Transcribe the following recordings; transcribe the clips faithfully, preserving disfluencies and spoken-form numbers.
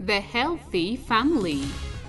The healthy family.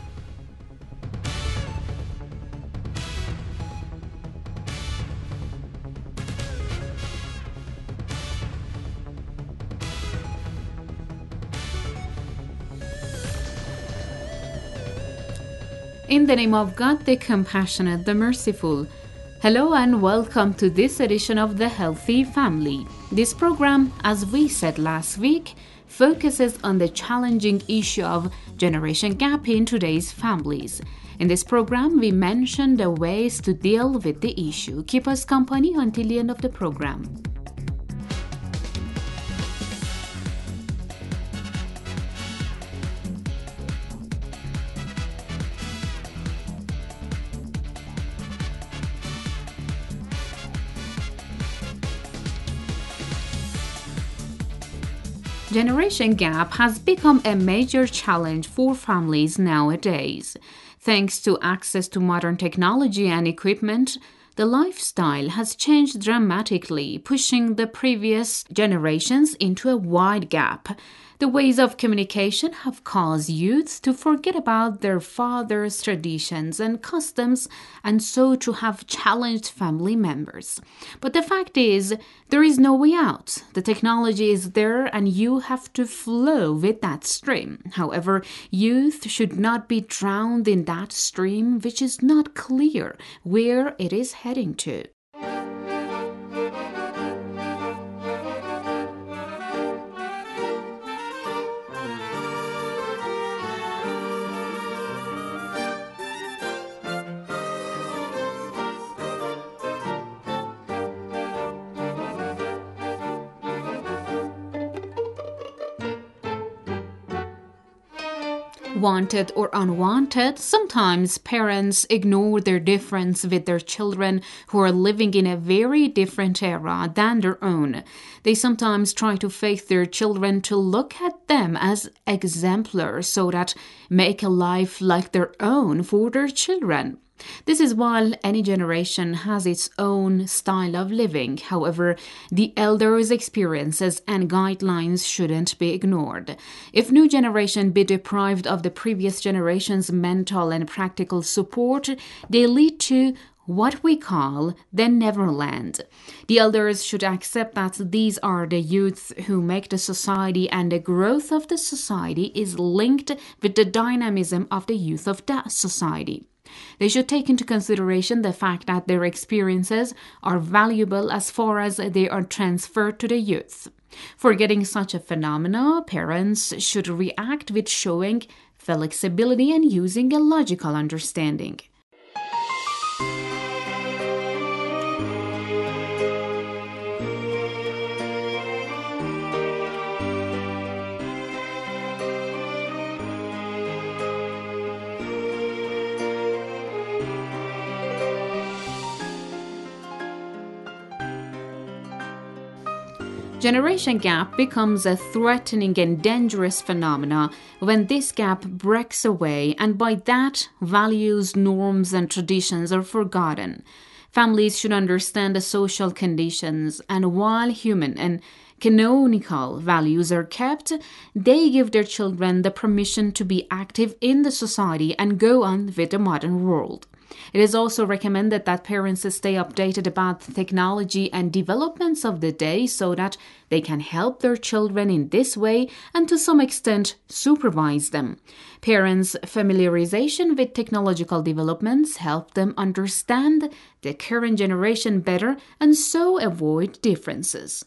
In the name of God, the compassionate, the merciful. Hello and welcome to this edition of The Healthy Family. This program, as we said last week, focuses on the challenging issue of generation gap in today's families. In this program, we mention the ways to deal with the issue. Keep us company until the end of the program. Generation gap has become a major challenge for families nowadays. Thanks to access to modern technology and equipment, the lifestyle has changed dramatically, pushing the previous generations into a wide gap. The ways of communication have caused youth to forget about their fathers' traditions and customs and so to have challenged family members. But the fact is, there is no way out. The technology is there and you have to flow with that stream. However, youth should not be drowned in that stream which is not clear where it is heading to. Wanted or unwanted, sometimes parents ignore their difference with their children who are living in a very different era than their own. They sometimes try to fake their children to look at them as exemplars so that make a life like their own for their children. This is while any generation has its own style of living. However, the elders' experiences and guidelines shouldn't be ignored. If new generation be deprived of the previous generation's mental and practical support, they lead to what we call the Neverland. The elders should accept that these are the youths who make the society, and the growth of the society is linked with the dynamism of the youth of that society. They should take into consideration the fact that their experiences are valuable as far as they are transferred to the youth. Forgetting such a phenomena, parents should react with showing flexibility and using a logical understanding. Generation gap becomes a threatening and dangerous phenomena when this gap breaks away, and by that, values, norms, and traditions are forgotten. Families should understand the social conditions, and while human and canonical values are kept, they give their children the permission to be active in the society and go on with the modern world. It is also recommended that parents stay updated about the technology and developments of the day so that they can help their children in this way and to some extent supervise them. Parents' familiarization with technological developments help them understand the current generation better and so avoid differences.